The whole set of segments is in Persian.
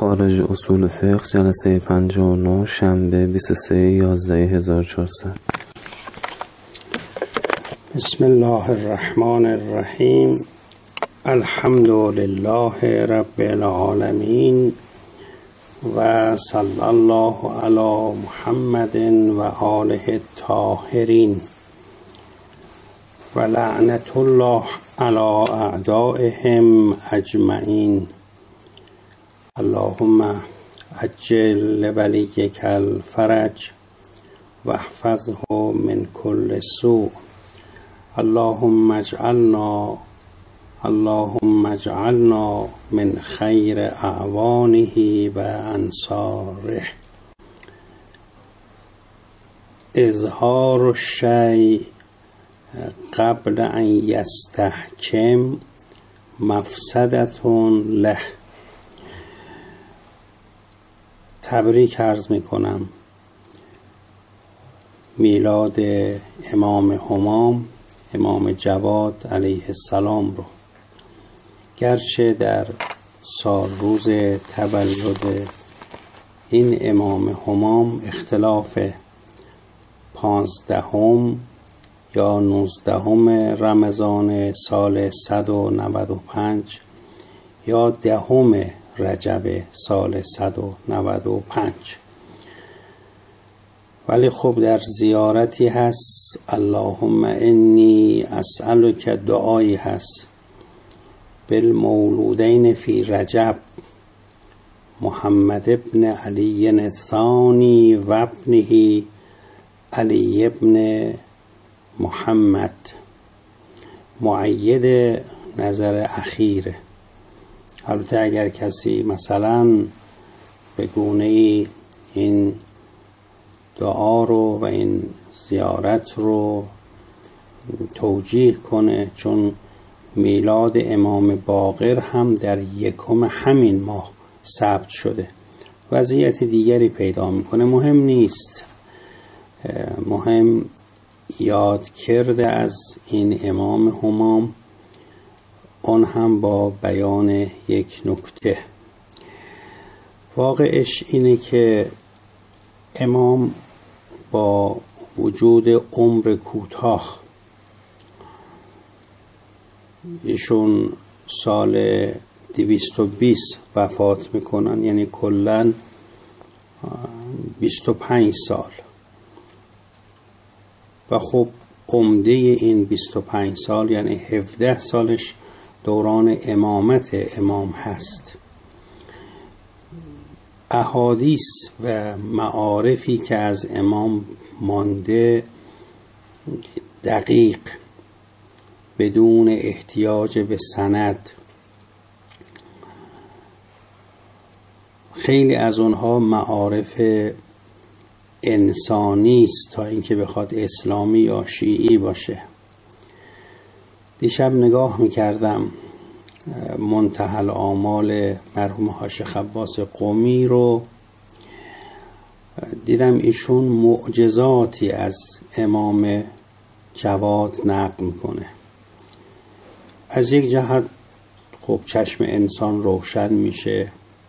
خارج اصول فقه جلسه 59 شنبه 23/11/1400. بسم الله الرحمن الرحیم. الحمد لله رب العالمین و صلی الله علی محمد و آله الطاهرین و لعنت الله علی اعدائهم اجمعین. اللهم عجل لولیک الفرج واحفظه من كل سوء. اللهم اجعلنا من خیر اعوانه و انصاره. اظهار الشیء قبل ان یستحکم مفسدة له. تبریک عرض می کنم میلاد امام همام، امام جواد علیه السلام رو. گرچه در سال روز تولد این امام همام اختلاف 15 یا 19 رمضان سال 195 یا 10 رجب سال 195، ولی خب در زیارتی هست اللهم انی اسألک، دعایی هست بالمولودین فی رجب محمد ابن علی الثانی و ابنه علی ابن محمد، مؤید نظر اخیره. البته اگر کسی مثلا به گونه این دعا رو و این زیارت رو توجیه کنه، چون میلاد امام باقر هم در 1 همین ماه ثبت شده، وضعیت دیگری پیدا میکنه. مهم نیست، مهم یاد کرده از این امام همام، اون هم با بیان یک نکته. واقعش اینه که امام با وجود عمر کوتاه، ایشون سال 220 وفات میکنن، یعنی کلاً 25 سال، و خب عمده این 25 سال یعنی 17 سالش دوران امامت امام هست. احادیث و معارفی که از امام مانده دقیق، بدون احتیاج به سند، خیلی از اونها معارف انسانی است تا اینکه بخواد اسلامی یا شیعی باشه. دیشب نگاه میکردم منتهی الآمال مرحوم هاشم عباس قمی رو، دیدم ایشون معجزاتی از امام جواد نقل میکنه. از یک جهت خب چشم انسان روشن میشه،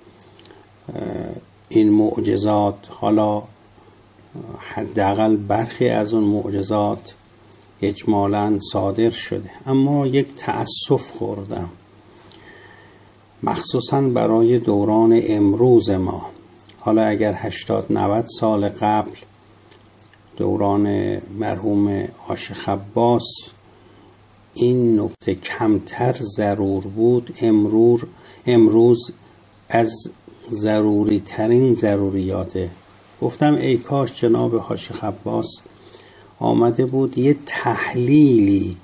این معجزات، حالا حداقل برخی از اون معجزات اجمالاً صادر شده، اما یک تأسف خوردم، مخصوصاً برای دوران امروز ما. حالا اگر 80-90 سال قبل دوران مرحوم هاشم عباس این نکته کمتر ضرور بود، امروز از ضروری ترین ضروریاته. گفتم ای کاش جناب هاشم عباس آمده بود یه تحلیلی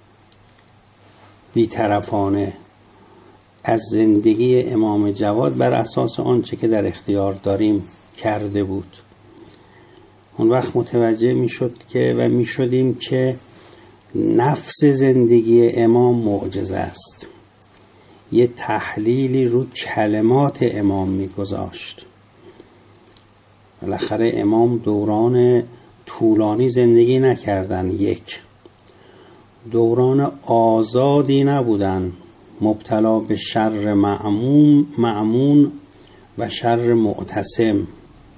بی‌طرفانه از زندگی امام جواد بر اساس آنچه که در اختیار داریم کرده بود. اون وقت متوجه میشدیم که نفس زندگی امام معجزه است. یه تحلیلی رو کلمات امام میگذاشت. بالاخره امام دوران طولانی زندگی نکردن، یک دوران آزادی نبودن، مبتلا به شر مأمون و شر معتصم.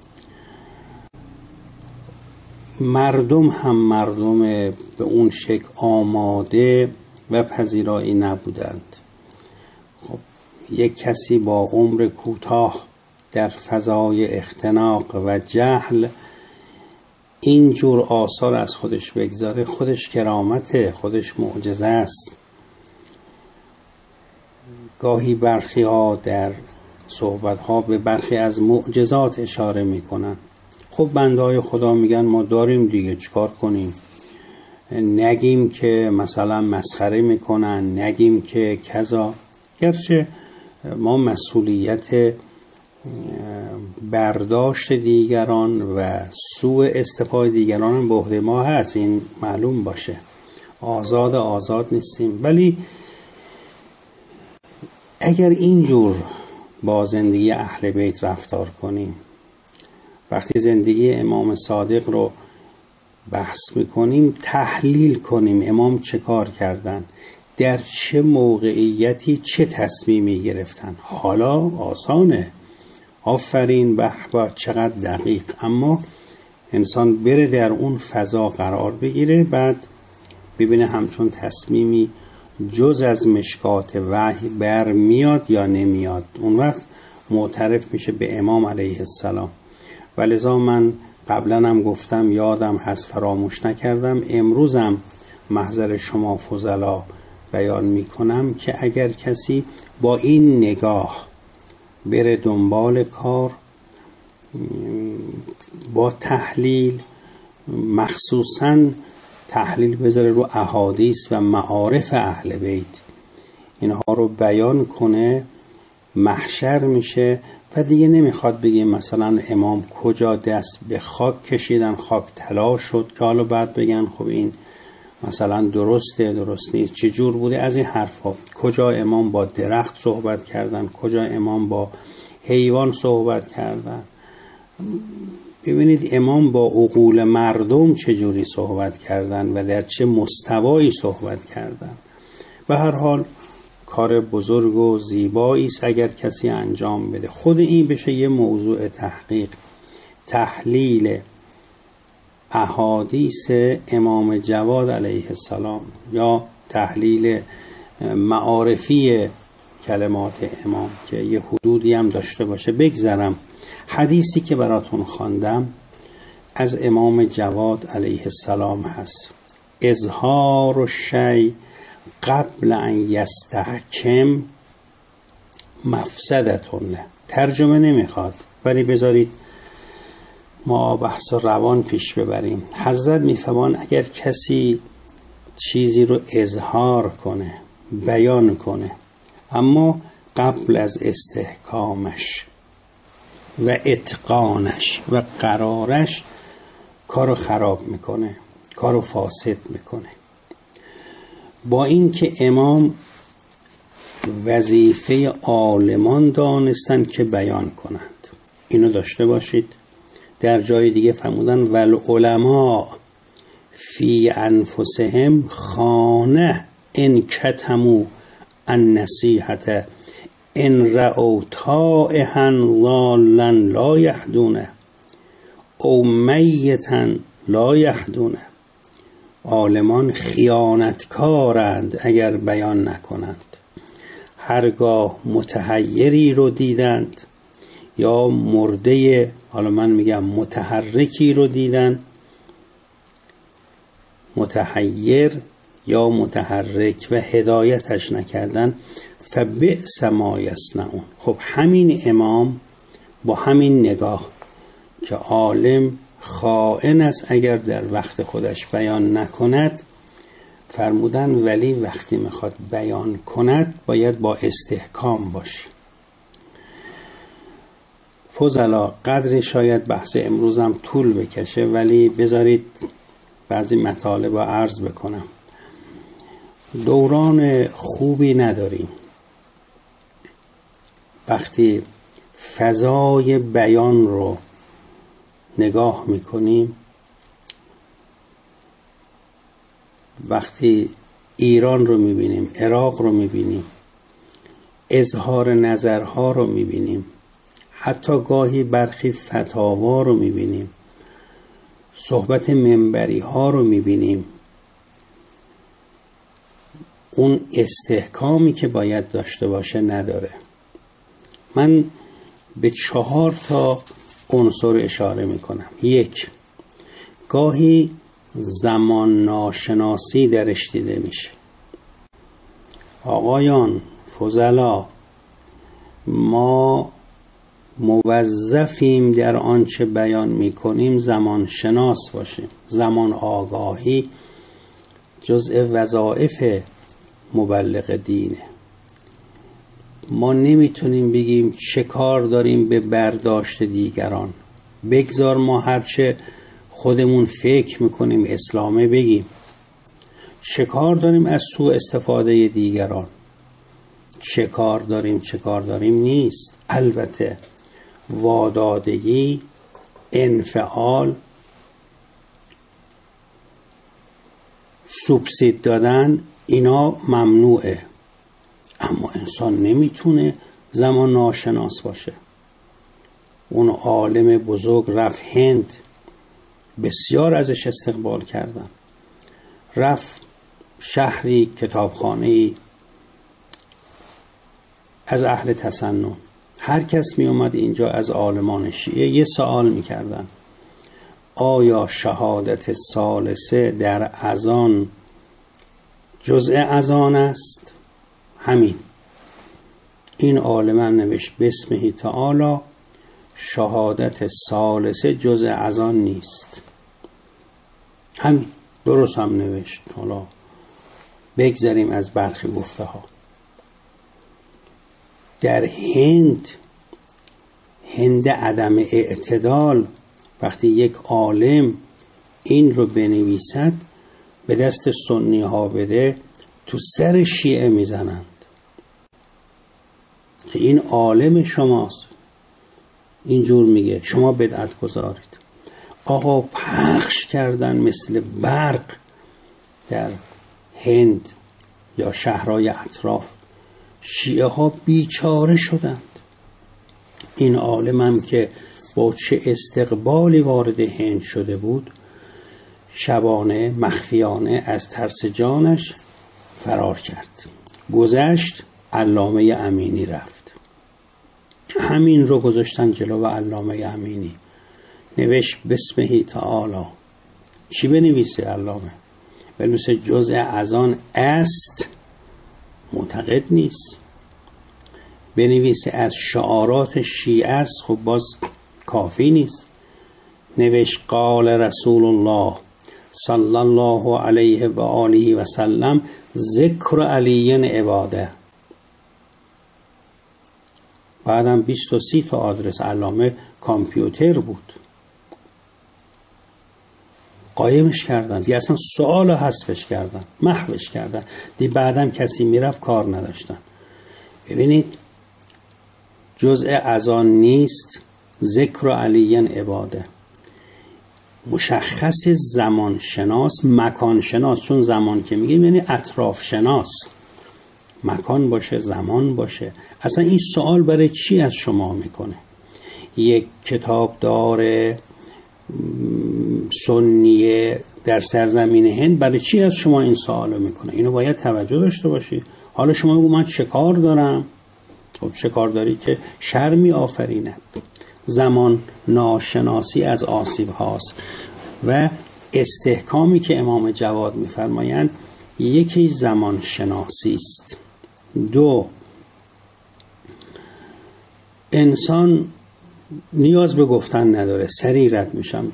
مردم هم مردم به اون شکل آماده و پذیرایی نبودند. خب یک کسی با عمر کوتاه در فضای اختناق و جهل اینجور آثار از خودش بگذاره، خودش کرامته، خودش معجزه است. گاهی برخی ها در صحبت ها به برخی از معجزات اشاره میکنن. خب بنده‌های خدا میگن ما داریم دیگه، چیکار کنیم؟ نگیم که مثلا مسخره میکنن، نگیم که کذا، گرچه ما مسئولیت برداشت دیگران و سوء استفاده دیگران به عهده ما هست، این معلوم باشه، آزاد نیستیم. ولی اگر اینجور با زندگی اهل بیت رفتار کنیم، وقتی زندگی امام صادق رو بحث میکنیم تحلیل کنیم امام چه کار کردن، در چه موقعیتی چه تصمیمی گرفتن، حالا آسانه، آفرین، به چقدر دقیق، اما انسان بره در اون فضا قرار بگیره، بعد ببینه همچون تصمیمی جز از مشکات وحی بر میاد یا نمیاد، اون وقت معترف میشه به امام علیه السلام. ولذا من قبلا هم گفتم، یادم هست فراموش نکردم، امروزم محضر شما فضلا بیان میکنم که اگر کسی با این نگاه بره دنبال کار، با تحلیل، مخصوصاً تحلیل بذاره رو احادیث و معارف اهل بیت، اینها رو بیان کنه، محشر میشه و دیگه نمیخواد بگه مثلا امام کجا دست به خاک کشیدن، خاک طلا شد، که حالا بعد بگن خب این مثلا درسته درست نیست، چجور بوده، از این حرفا. کجا امام با درخت صحبت کردن، کجا امام با حیوان صحبت کردن. ببینید امام با عقول مردم چجوری صحبت کردن و در چه مستوایی صحبت کردن. به هر حال کار بزرگ و زیبایی است اگر کسی انجام بده. خود این بشه یه موضوع تحقیق، تحلیل احادیث امام جواد علیه السلام یا تحلیل معارفی کلمات امام که یه حدودی هم داشته باشه. بگذرم حدیثی که براتون خواندم از امام جواد علیه السلام هست: اظهار الشیء قبل ان یستحکم مفسدتون له. ترجمه نمیخواد ولی بذارید ما بحث روان پیش ببریم. حضرت میفرمان اگر کسی چیزی رو اظهار کنه، بیان کنه، اما قبل از استحکامش و اتقانش و قرارش، کارو خراب میکنه، کارو فاسد میکنه. با اینکه امام وظیفه عالمان دانستن که بیان کنند، اینو داشته باشید. در جای دیگه فرمودن والعلماء فی انفسهم خانه ان کتموا النصیحة ان رأوا طائحا ضالا لا یهدونه او میتا لا یهدونه. عالمان خیانتکارند اگر بیان نکنند. هرگاه متحیری رو دیدند یا مرده، حالا من میگم متحرکی رو دیدن، متحیر یا متحرک، و هدایتش نکردن، فبئس ما یصنعون. خب همین امام با همین نگاه که عالم خائن است اگر در وقت خودش بیان نکند، فرمودن ولی وقتی میخواد بیان کند باید با استحکام باشه. فضلا قدری شاید بحث امروزم طول بکشه، ولی بذارید بعضی مطالب رو عرض بکنم. دوران خوبی نداریم وقتی فضای بیان رو نگاه میکنیم، وقتی ایران رو میبینیم، عراق رو میبینیم، اظهار نظرها رو میبینیم، حتی گاهی برخی فتاوا رو میبینیم، صحبت منبری ها رو میبینیم، اون استحکامی که باید داشته باشه نداره. من به 4 عنصر اشاره میکنم. 1، گاهی زمان ناشناسی درش دیده میشه. آقایان فضلا، ما موظفیم در آنچه بیان میکنیم زمان شناس باشیم. زمان آگاهی جزء وظایف مبلغ دینه. ما نمیتونیم بگیم چه کار داریم به برداشت دیگران، بگذار ما هرچه خودمون فکر میکنیم اسلامه بگیم. چه کار داریم از سوء استفاده دیگران، چه کار داریم نیست. البته وادادگی، انفعال، سوبسید دادن، اینا ممنوعه. اما انسان نمیتونه زمان ناشناس باشه. اون عالم بزرگ رفت هند، بسیار ازش استقبال کردن. رفت شهری، کتابخانه‌ای از اهل تسنن. هر کس می اومد اینجا از عالمان شیعه یه سوال می کردن: آیا شهادت ثالثه در اذان جزء اذان است؟ همین. این عالمان نوشت بسمه تعالی شهادت ثالثه جزء اذان نیست. همین، درست هم نوشت. حالا بگذاریم از برخی گفته ها. در هند عدم اعتدال، وقتی یک عالم این رو بنویسد به دست سنی ها بده، تو سر شیعه میزنند که این عالم شماست، اینجور میگه، شما بدعت گذارید. آقا پخش کردن مثل برق در هند یا شهرهای اطراف. شیعه ها بیچاره شدند. این عالم هم که با چه استقبالی وارد هند شده بود، شبانه مخفیانه از ترس جانش فرار کرد. گذشت، علامه امینی رفت. همین رو گذاشتن جلو علامه امینی، نوشت بسمه تعالی. چی بنویسه علامه؟ بنویسه جزء اذان است، معتقد نیست. بنویسه از شعارات شیعه است، خب باز کافی نیست. نوشت قال رسول الله صلی الله علیه و آله و سلم ذکر علی عباده. بعدم 20 تا 30 تا آدرس. علامه کامپیوتر بود، قایمش کردن دیگه، اصلا سوال حذفش کردن، محوش کردن دیگه. بعدم کسی میرفت کار نداشتن. ببینید، جزء اذان نیست، ذکر علی عباده. مشخص زمان شناس، مکان شناس، چون زمان که میگیم یعنی اطراف شناس، مکان باشه، زمان باشه. اصلا این سوال برای چی از شما میکنه؟ یک کتابدار سنیه در سرزمین هند برای چی از شما این سوالو میکنه؟ اینو باید توجه داشته باشی. حالا شما بگو من چه کار دارم؟ خب چه کار داری که شر می آفریند؟ زمان ناشناسی از آسیب هاست. و استحکامی که امام جواد میفرمایند، یکی زمان شناسی است. 2، انسان نیاز به گفتن نداره، سریع رد میشم،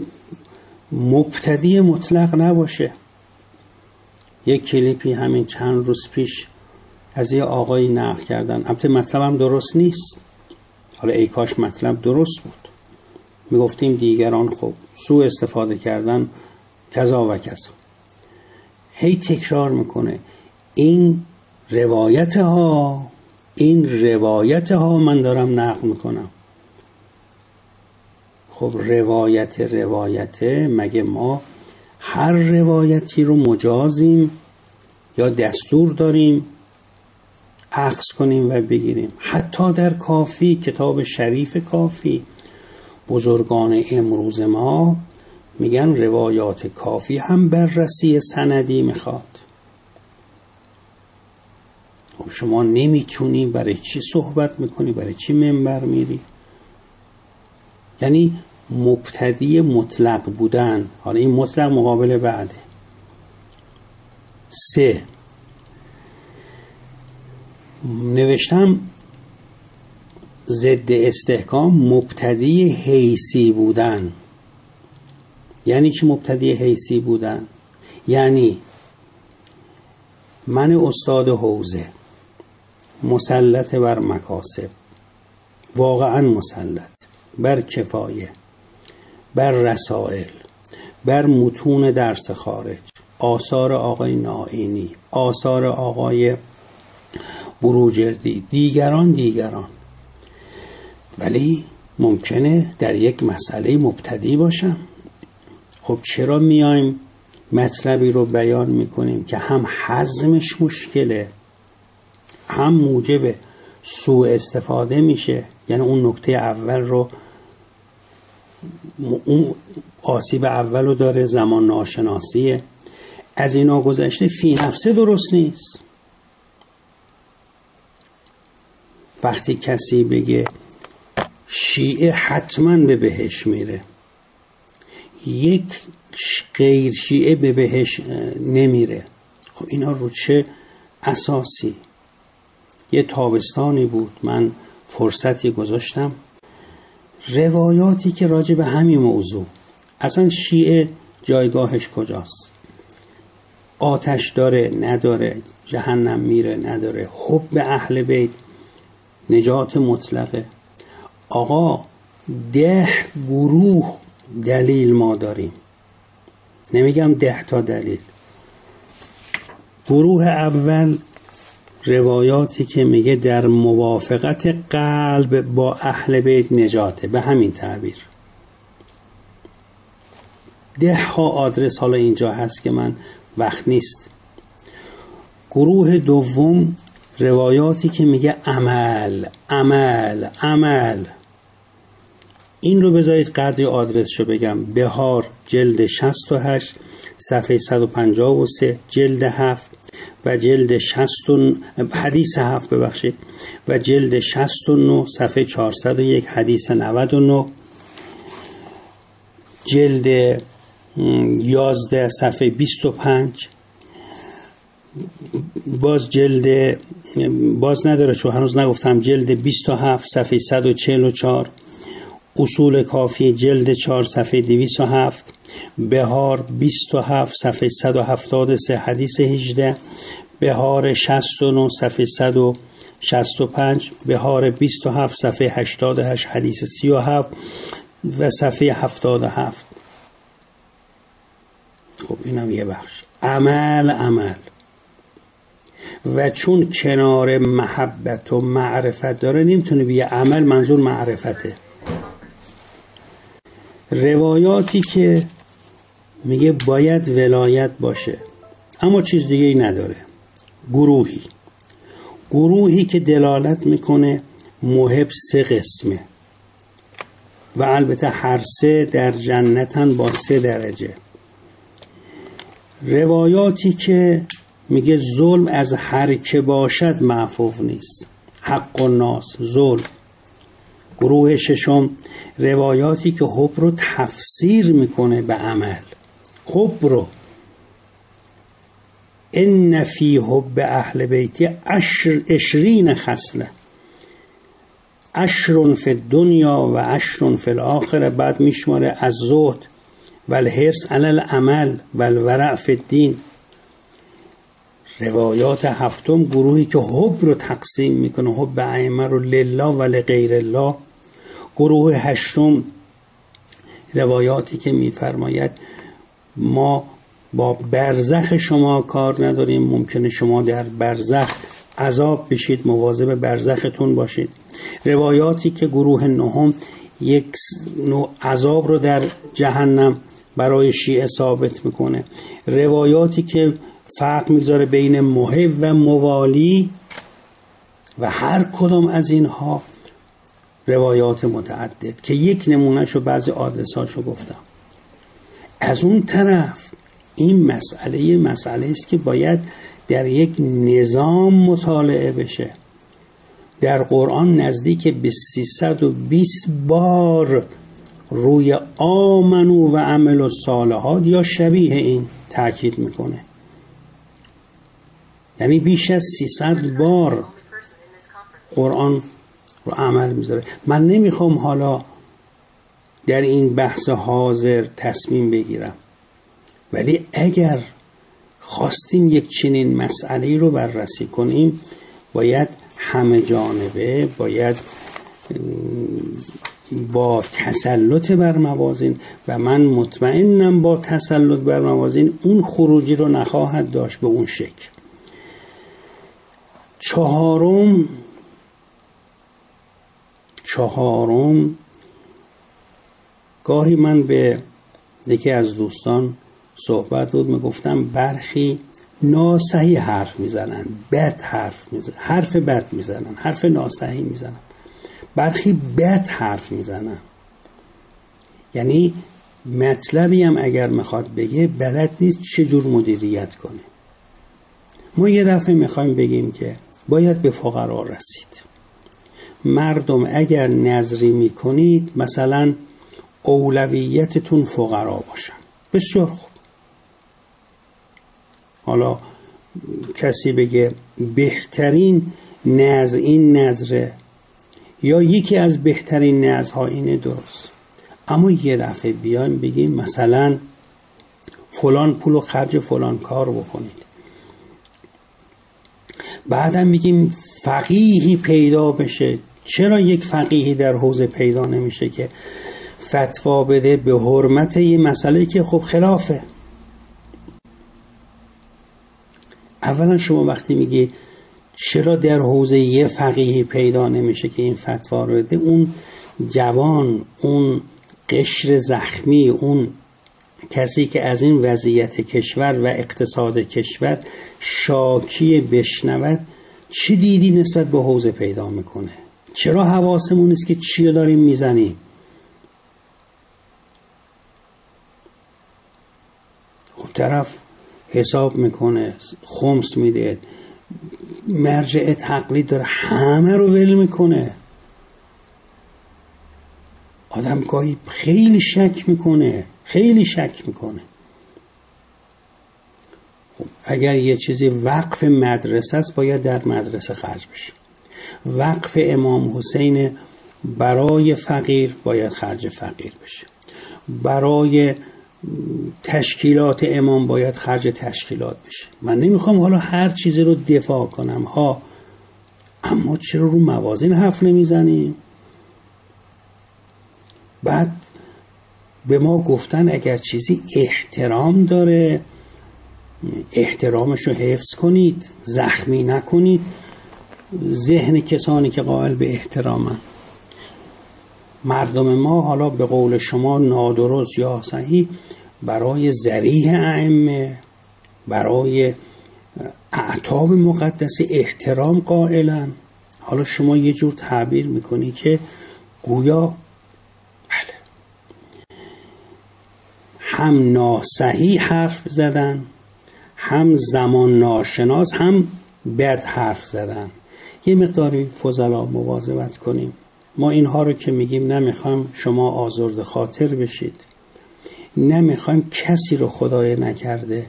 مبتدی مطلق نباشه. یک کلیپی همین چند روز پیش از یه آقایی نقل کردن، البته مطلبم درست نیست، حالا ای کاش مطلب درست بود. میگفتیم دیگران خب سوء استفاده کردن کذا و کذا. هی تکرار میکنه این روایت ها من دارم نقل میکنم. خب روایت مگه ما هر روایتی رو مجازیم یا دستور داریم؟ اخذ کنیم و بگیریم. حتی در کافی، کتاب شریف کافی، بزرگان امروز ما میگن روایات کافی هم بررسی سندی میخواد. خب شما نمیتونی، برای چی صحبت میکنی؟ برای چی منبر میری؟ یعنی مبتدی مطلق بودن. حالا این مطلق مقابل بعده. 3 نوشتم ضد استحکام مبتدی حیثی بودن. یعنی چی مبتدی حیثی بودن؟ یعنی من استاد حوزه، مسلط بر مکاسب، واقعا مسلط بر کفایه، بر رسائل، بر متون درس خارج، آثار آقای نائینی، آثار آقای بروجردی، دیگران، ولی ممکنه در یک مسئله مبتدی باشم. خب چرا میایم مطلبی رو بیان میکنیم که هم هضمش مشکله، هم موجب سوء استفاده میشه؟ یعنی اون نکته اول رو، اون آسیب اول رو داره، زمان ناشناسیه. از اینا گذشته فی نفسه درست نیست. وقتی کسی بگه شیعه حتما به بهشت میره، یک غیر شیعه به بهشت نمیره، خب اینا رو چه اساسی؟ یه تابستانی بود من فرصتی گذاشتم روایاتی که راجع به همین موضوع، اصلا شیعه جایگاهش کجاست، آتش داره نداره، جهنم میره نداره، حب اهل بیت نجات مطلقه. آقا 10 گروه دلیل ما داریم، نمیگم 10 تا دلیل. گروه اول روایاتی که میگه در موافقت قلب با اهل بیت نجاته، به همین تعبیر. 10 ها آدرس حالا اینجا هست که من وقت نیست. گروه دوم روایاتی که میگه عمل. این رو بذارید قدری آدرسشو بگم. بهار جلد 68 صفحه 153، جلد 7 و جلد 60 حدیث 7 ببخشید و جلد 69 صفحه 401 حدیث 99، جلد 11 صفحه 25، باز نداره چون هنوز نگفتم، جلد 27 صفحه 144، اصول کافی جلد 4 صفحه 207، بهار 27 صفحه 173 حدیث 18، بهار 69 صفحه 165، بهار 27 صفحه 88 حدیث 37 و صفحه 77. خب اینم یه بخش. عمل و چون کنار محبت و معرفت داره نمیتونه بیه عمل منظور معرفته. روایاتی که میگه باید ولایت باشه اما چیز دیگه ای نداره. گروهی که دلالت میکنه محب 3 قسمه و البته هر 3 در جنتن با 3 درجه. روایاتی که میگه ظلم از هر که باشد معفو نیست، حق الناس ظلم. گروه ششم روایاتی که حب رو تفسیر میکنه به عمل. حب رو ان فی حب اهل بیتی 20 خصله، 10 فی الدنیا و 10 فی الاخره. بعد میشماره از زهد و الحرص علی العمل و الورع فی الدین. روایات هفتم گروهی که حب رو تقسیم میکنه، حب ائمه رو لله و لغیر الله. گروه هشتم روایاتی که میفرماید ما با برزخ شما کار نداریم، ممکنه شما در برزخ عذاب بشید، مواظب برزختون باشید. روایاتی که گروه نهم یک نوع عذاب رو در جهنم برای شیعه ثابت میکنه. روایاتی که فرق میذاره بین محب و موالی و هر کدام از اینها روایات متعدد که یک نمونهشو بعضی آدرساشو گفتم. از اون طرف این مسئله است که باید در یک نظام مطالعه بشه. در قرآن نزدیک به 320 بار روی آمنو و عملوا الصالحات یا شبیه این تاکید میکنه، یعنی بیش از 300 بار قرآن رو عمل میذاره. من نمیخوام حالا در این بحث حاضر تصمیم بگیرم، ولی اگر خواستیم یک چنین مسئله رو بررسی کنیم باید همه جانبه، باید با تسلط بر موازین، و من مطمئنم با تسلط بر موازین اون خروجی رو نخواهد داشت به اون شکل. چهارم گاهی من به یکی از دوستان صحبت بود، میگفتم برخی ناصحیح حرف میزنن، حرف بد میزنن، حرف ناصحیح میزنن. برخی بد حرف میزنن، یعنی مطلبی هم اگر میخواد بگه بلد نیست چجور مدیریت کنه. ما یه دفعه میخوایم بگیم که باید به فقرا رسید. مردم اگر نظری میکنید مثلا اولویتتون فقرا باشن، بسیار خوب. حالا کسی بگه بهترین نظر این نظره یا یکی از بهترین نظرها اینه، درست. اما یه دفعه بیایم بگیم مثلا فلان پولو خرج فلان کار بکنید، بعدم میگیم فقیهی پیدا بشه. چرا یک فقیهی در حوزه پیدا نمیشه که فتوا بده به حرمت یه مسئله که خب خلافه؟ اولا شما وقتی میگی چرا در حوزه یه فقیهی پیدا نمیشه که این فتوا رو بده، اون جوان، اون قشر زخمی، اون کسی که از این وضعیت کشور و اقتصاد کشور شاکی بشنود، چه دیدی نسبت به حوزه پیدا میکنه؟ چرا حواسمون نیست که چی داریم میزنیم؟ خب طرف حساب میکنه، خمس میده، مرجع تقلید داره، همه رو ول میکنه. آدم گاهی خیلی شک میکنه. خب اگر یه چیزی وقف مدرسه است باید در مدرسه خرج بشه. وقف امام حسین برای فقیر باید خرج فقیر بشه. برای تشکیلات امام باید خرج تشکیلات بشه. من نمیخوام حالا هر چیزی رو دفاع کنم ها، اما چرا رو موازین حرف نمیزنیم؟ بعد به ما گفتن اگر چیزی احترام داره احترامش رو حفظ کنید، زخمی نکنید ذهن کسانی که قائل به احترامن. مردم ما حالا به قول شما نادرست یا صحیح برای ذریح ائمه، برای اعتاب مقدس احترام قائلن. حالا شما یه جور تعبیر میکنی که گویا هم ناصحیح حرف زدن، هم زمان ناشناس، هم بد حرف زدن. یه مقداری فضلا مواظبت کنیم. ما اینها رو که میگیم نمیخوایم شما آزرده خاطر بشید، نمیخوایم کسی رو خدای نکرده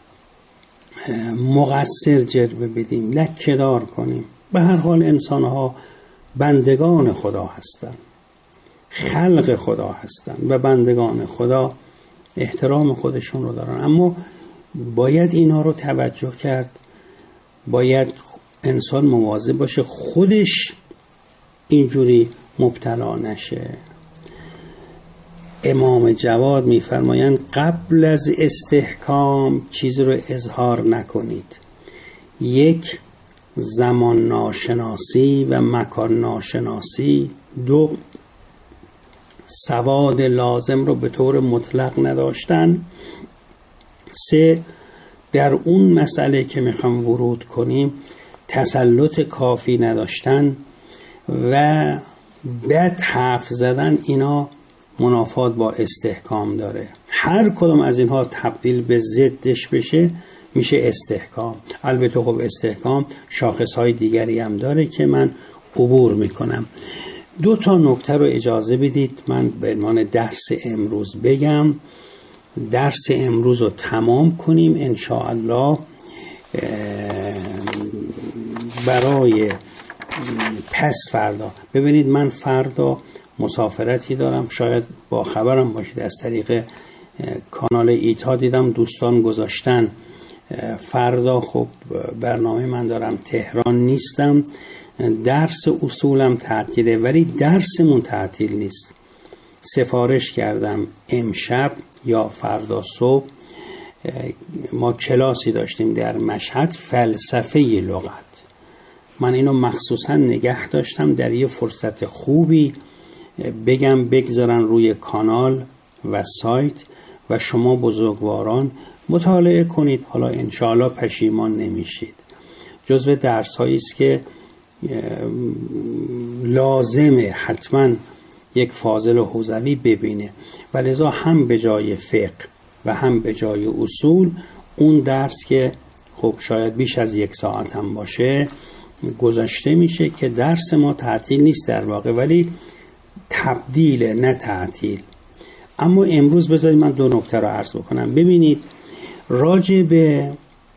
مقصر جلوه بدیم، لکه‌دار کنیم. به هر حال انسانها بندگان خدا هستند، خلق خدا هستند و بندگان خدا احترام خودشون رو دارن. اما باید اینا رو توجه کرد، باید انسان مواظب باشه خودش اینجوری مبتلا نشه. امام جواد میفرمایند قبل از استحکام چیزی رو اظهار نکنید. یک، زمان ناشناسی و مکان ناشناسی. دو، سواد لازم رو به طور مطلق نداشتن. سه، در اون مسئله که میخوام ورود کنیم تسلط کافی نداشتن و بد حرف زدن، اینا منافات با استحکام داره. هر کدوم از اینها تبدیل به ضدش بشه میشه استحکام. البته خب استحکام شاخصهای دیگری هم داره که من عبور میکنم. 2 نکته رو اجازه بدید من به عنوان درس امروز بگم. درس امروز رو تمام کنیم انشاءالله. برای پس فردا، ببینید من فردا مسافرتی دارم، شاید با خبرم باشید، از طریق کانال ایتا دیدم دوستان گذاشتن فردا خب برنامه من دارم تهران نیستم، درس اصولم تعطیله ولی درسمون تعطیل نیست. سفارش کردم امشب یا فردا صبح ما کلاسی داشتیم در مشهد، فلسفه لغت. من اینو مخصوصا نگه داشتم در یه فرصت خوبی بگم بگذارن روی کانال و سایت و شما بزرگواران مطالعه کنید. حالا انشاءالله پشیمان نمیشید. جزو درس هایی است که لازمه حتما یک فاضل و حوزوی ببینه و لذا هم به جای فقه و هم به جای اصول اون درس که خب شاید بیش از 1 ساعت هم باشه گذاشته میشه که درس ما تعطیل نیست در واقع، ولی تبدیل نه تعطیل. اما امروز بذارید من 2 نکته رو عرض بکنم. ببینید راجع به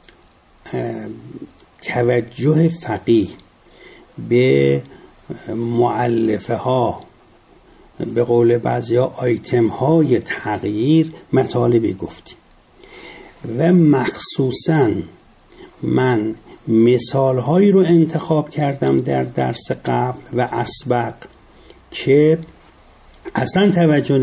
توجه فقیه به مؤلفه ها، به قول بعضیا آیتم های تغییر مطالبی گفتیم و مخصوصا من مثال هایی رو انتخاب کردم در درس قبل و اسبق که اصلا توجه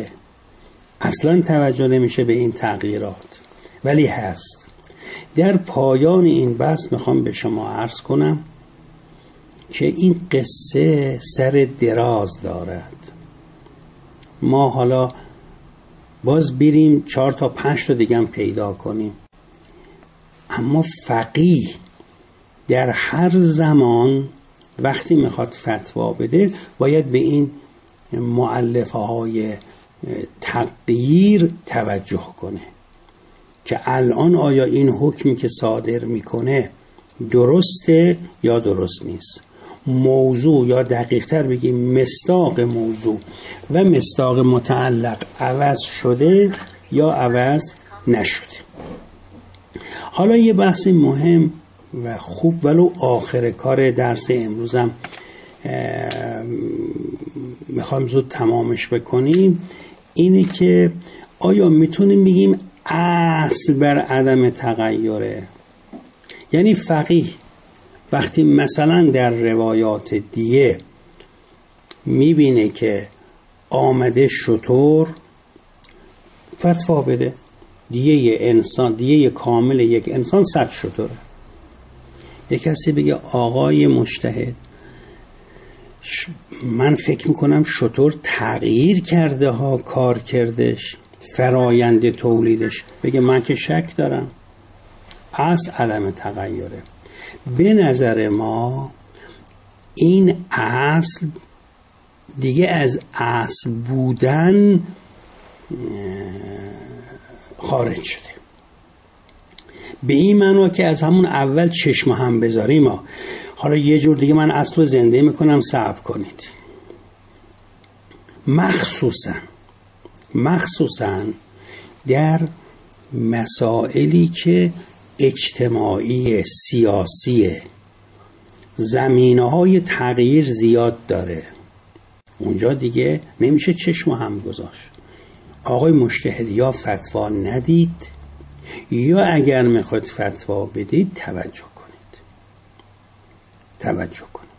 نمیشه به این تغییرات، ولی هست. در پایان این بحث میخوام به شما عرض کنم که این قصه سر دراز دارد. ما حالا باز بریم 4 تا 5 تا دیگه هم پیدا کنیم، اما فقیه در هر زمان وقتی میخواد فتوا بده باید به این مؤلفه های تغییر توجه کنه که الان آیا این حکمی که صادر میکنه درسته یا درست نیست. موضوع یا دقیق‌تر بگیم مصداق موضوع و مصداق متعلق عوض شده یا عوض نشده. حالا یه بحث مهم و خوب ولو آخر کار درس امروزم میخوایم زود تمامش بکنیم، اینه که آیا میتونیم بگیم اصل بر عدم تغییره؟ یعنی فقیه وقتی مثلا در روایات دیه میبینه که آمده شتر فتوا بده، دیه کامل یک انسان 100 شتره. یک کسی بگه آقای مجتهد من فکر میکنم شتر تغییر کرده ها، کار کردش، فرایند تولیدش، بگه من که شک دارم، اصل عدم تغییره. به نظر ما این اصل دیگه از اصل بودن خارج شده، به این معنا که از همون اول چشم هم بذاریم ما. حالا یه جور دیگه من اصل رو زنده میکنم، صبر کنید. مخصوصا در مسائلی که اجتماعی سیاسی زمینه‌های تغییر زیاد داره، اونجا دیگه نمیشه چشم هم گذاشت. آقای مجتهد یا فتوا ندید یا اگر میخواد فتوا بدید توجه کنید.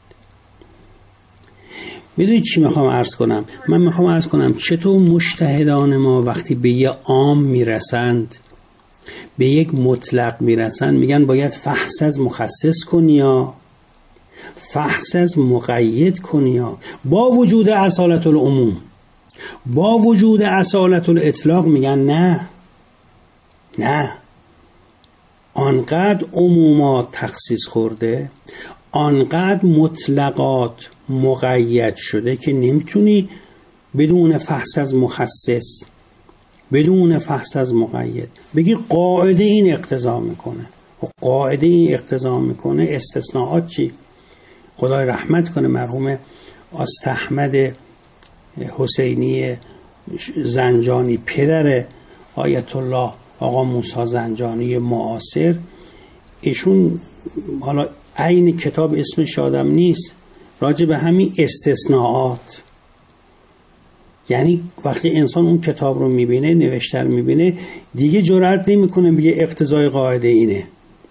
میدونید چی میخوام عرض کنم؟ من میخوام عرض کنم چطور مجتهدان ما وقتی به یه عام میرسند، به یک مطلق میرسند، میگن باید فحص از مخصص کنی یا فحص از مقید کنی یا با وجود اصالت العموم، با وجود اصالت الاطلاق میگن نه آنقدر عمومات تخصیص خورده، آنقدر مطلقات مقید شده که نمیتونی بدون فحص از مخصص، بدون فحص از مقید بگی قاعده این اقتضا میکنه. قاعده این اقتضا میکنه، استثناءات چی؟ خدای رحمت کنه مرحوم آستاحمد حسینی زنجانی، پدر آیت الله آقا موسی زنجانی معاصر، ایشون حالا عین کتاب اسمش یادم نیست، راجع به همین استثناءات، یعنی وقتی انسان اون کتاب رو میبینه، نوشته رو میبینه، دیگه جرئت نمیکنه بگه اقتضای قاعده اینه،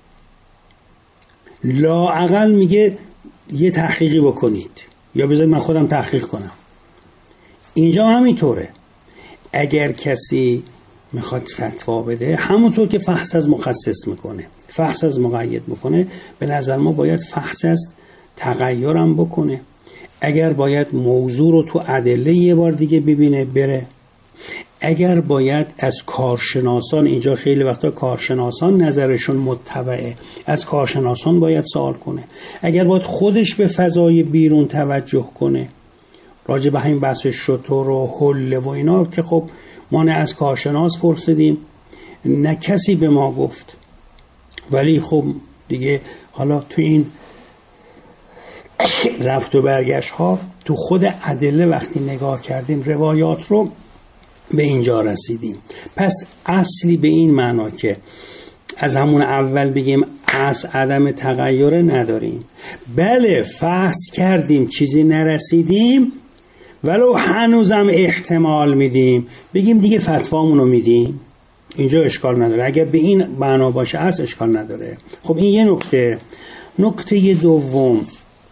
لااقل میگه یه تحقیقی بکنید یا بذارید من خودم تحقیق کنم. اینجا همینطوره. اگر کسی میخواد فتوا بده، همونطور که فحص از مخصص میکنه، فحص از مقید میکنه، به نظر ما باید فحص از تغیرم بکنه. اگر باید موضوع رو تو ادله یه بار دیگه ببینه بره، اگر باید از کارشناسان، اینجا خیلی وقتا کارشناسان نظرشون متبعه، از کارشناسان باید سوال کنه، اگر باید خودش به فضای بیرون توجه کنه، راجع به همین بحث شتر و حله و اینا که خب ما نه از کارشناس پرسیدیم نه کسی به ما گفت، ولی خب دیگه حالا تو این رفت و برگشت ها تو خود ادله وقتی نگاه کردیم روایات رو به اینجا رسیدیم. پس اصلی به این معنا که از همون اول بگیم از عدم تغییر نداریم، بله فحص کردیم چیزی نرسیدیم ولو هنوزم احتمال میدیم، بگیم دیگه فتوامونو میدیم، اینجا اشکال نداره. اگر به این معنا باشه از اشکال نداره. خب این یه نکته. نکته دوم،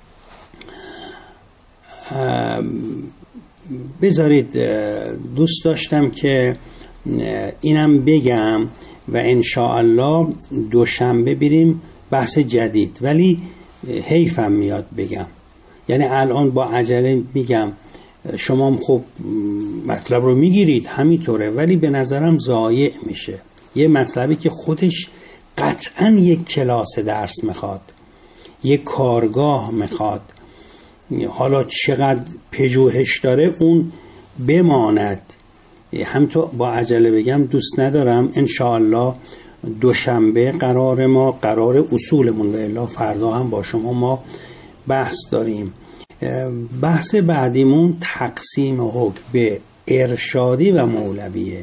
بذارید دوست داشتم که اینم بگم و انشاءالله دوشنبه بریم بحث جدید، ولی حیفم میاد بگم، یعنی الان با عجله میگم، شما خب مطلب رو میگیرید همینطوره، ولی به نظرم ضایع میشه. یه مطلبی که خودش قطعا یک کلاس درس میخواد، یک کارگاه میخواد، حالا چقدر پژوهش داره اون بماند. همینطور با عجله بگم دوست ندارم. انشاءالله دوشنبه قرار اصولمون، و الا فردا هم با شما ما بحث داریم. بحث بعدیمون تقسیم حکم به ارشادی و مولویه.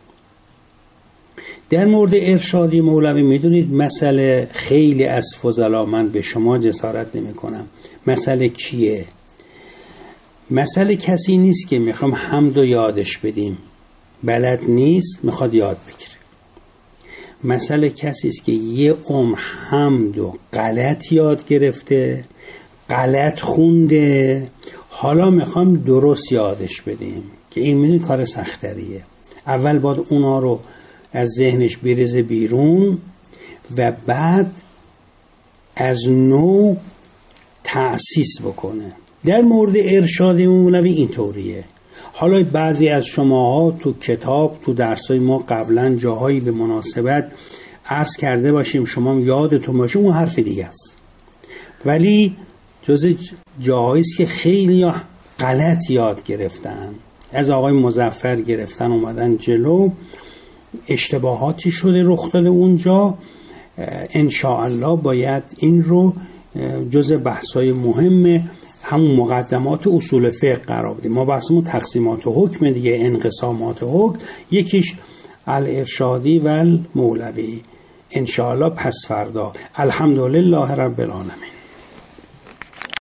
در مورد ارشادی مولوی میدونید مسئله خیلی از فضلا، من به شما جسارت نمی کنم، مسئله کیه؟ مسئله کسی نیست که میخوام حمد و یادش بدیم، بلد نیست میخواد یاد بگیره. مسئله کسی است که یه عمر حمد و غلط یاد گرفته، غلط خونده، حالا میخوام درست یادش بدیم، که این میدونید کار سختریه. اول باید اونا رو از ذهنش بریزه بیرون و بعد از نو تأسیس بکنه. در مورد ارشاد مولوی اینطوریه. حالا بعضی از شماها تو کتاب، تو درسای ما قبلا جاهایی به مناسبت عرض کرده باشیم، شما یادتون باشه، اون حرف دیگه است، ولی جز جاهایی است که خیلی غلط یاد گرفتن، از آقای مظفر گرفتن اومدن جلو، اشتباهاتی شده رخ داده اونجا. انشاءالله باید این رو جز بحث‌های مهم همون مقدمات اصول فقه قرار بدیم. ما بحثمون تقسیمات حکم دیگه، انقسامات حکم، یکیش الارشادی و المولوی. انشاءالله پس فردا. الحمدلله رب العالمین.